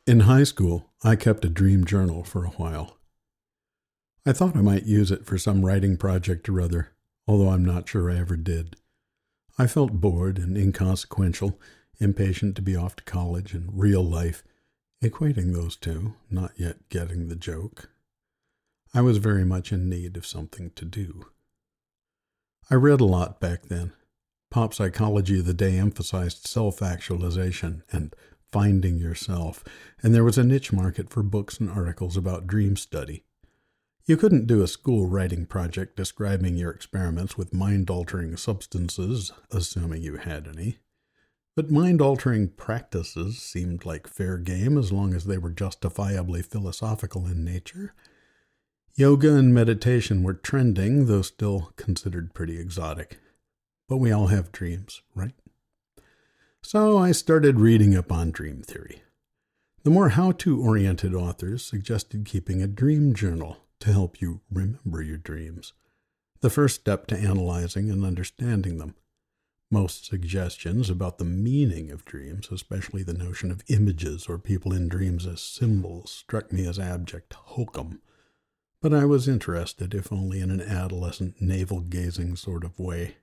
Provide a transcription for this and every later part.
In high school, I kept a dream journal for a while. I thought I might use it for some writing project or other, although I'm not sure I ever did. I felt bored and inconsequential, impatient to be off to college and real life, equating those two, not yet getting the joke. I was very much in need of something to do. I read a lot back then. Pop psychology of the day emphasized self-actualization and finding yourself, and there was a niche market for books and articles about dream study. You couldn't do a school writing project describing your experiments with mind-altering substances, assuming you had any. But mind-altering practices seemed like fair game as long as they were justifiably philosophical in nature. Yoga and meditation were trending, though still considered pretty exotic. But we all have dreams, right? So I started reading up on dream theory. The more how-to-oriented authors suggested keeping a dream journal to help you remember your dreams, the first step to analyzing and understanding them. Most suggestions about the meaning of dreams, especially the notion of images or people in dreams as symbols, struck me as abject hokum. But I was interested, if only in an adolescent, navel-gazing sort of way.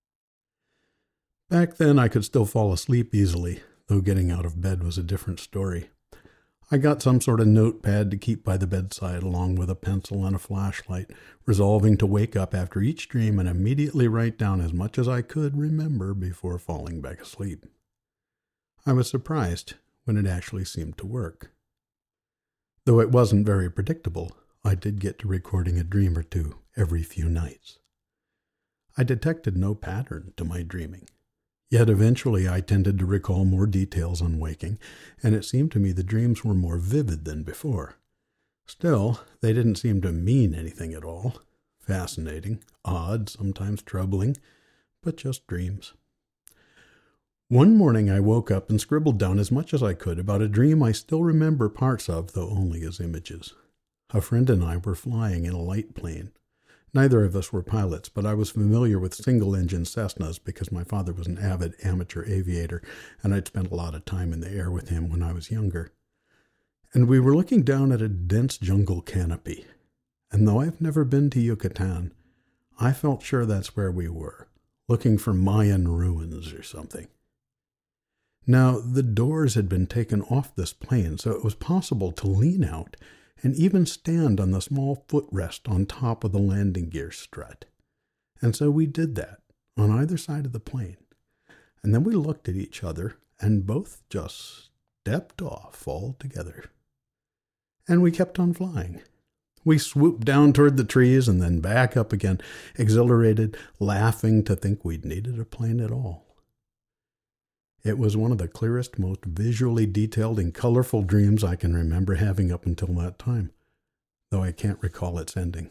Back then, I could still fall asleep easily, though getting out of bed was a different story. I got some sort of notepad to keep by the bedside along with a pencil and a flashlight, resolving to wake up after each dream and immediately write down as much as I could remember before falling back asleep. I was surprised when it actually seemed to work. Though it wasn't very predictable, I did get to recording a dream or two every few nights. I detected no pattern to my dreaming. Yet eventually I tended to recall more details on waking, and it seemed to me the dreams were more vivid than before. Still, they didn't seem to mean anything at all. Fascinating, odd, sometimes troubling, but just dreams. One morning I woke up and scribbled down as much as I could about a dream I still remember parts of, though only as images. A friend and I were flying in a light plane. Neither of us were pilots, but I was familiar with single-engine Cessnas because my father was an avid amateur aviator, and I'd spent a lot of time in the air with him when I was younger. And we were looking down at a dense jungle canopy. And though I've never been to Yucatan, I felt sure that's where we were, looking for Mayan ruins or something. Now, the doors had been taken off this plane, so it was possible to lean out and even stand on the small footrest on top of the landing gear strut. And so we did that, on either side of the plane. And then we looked at each other, and both just stepped off altogether. And we kept on flying. We swooped down toward the trees and then back up again, exhilarated, laughing to think we'd needed a plane at all. It was one of the clearest, most visually detailed and colorful dreams I can remember having up until that time, though I can't recall its ending.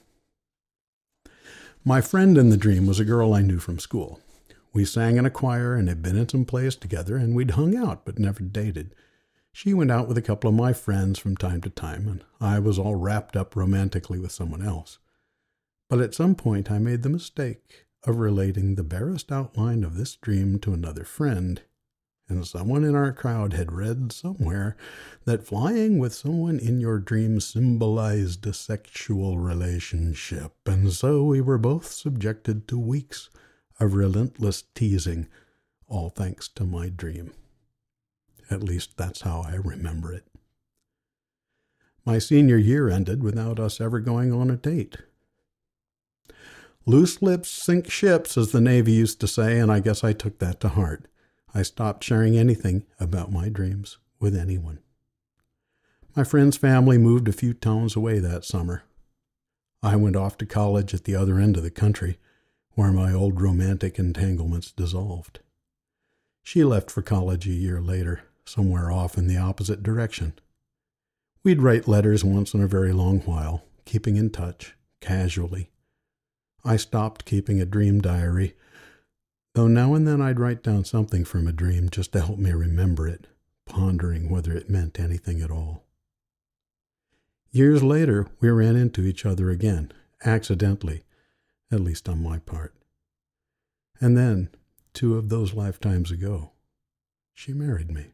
My friend in the dream was a girl I knew from school. We sang in a choir and had been in some plays together, and we'd hung out but never dated. She went out with a couple of my friends from time to time, and I was all wrapped up romantically with someone else. But at some point I made the mistake of relating the barest outline of this dream to another friend, and someone in our crowd had read somewhere that flying with someone in your dream symbolized a sexual relationship, and so we were both subjected to weeks of relentless teasing, all thanks to my dream. At least that's how I remember it. My senior year ended without us ever going on a date. Loose lips sink ships, as the Navy used to say, and I guess I took that to heart. I stopped sharing anything about my dreams with anyone. My friend's family moved a few towns away that summer. I went off to college at the other end of the country, where my old romantic entanglements dissolved. She left for college a year later, somewhere off in the opposite direction. We'd write letters once in a very long while, keeping in touch, casually. I stopped keeping a dream diary, though now and then I'd write down something from a dream just to help me remember it, pondering whether it meant anything at all. Years later, we ran into each other again, accidentally, at least on my part. And then, 2 of those lifetimes ago, she married me.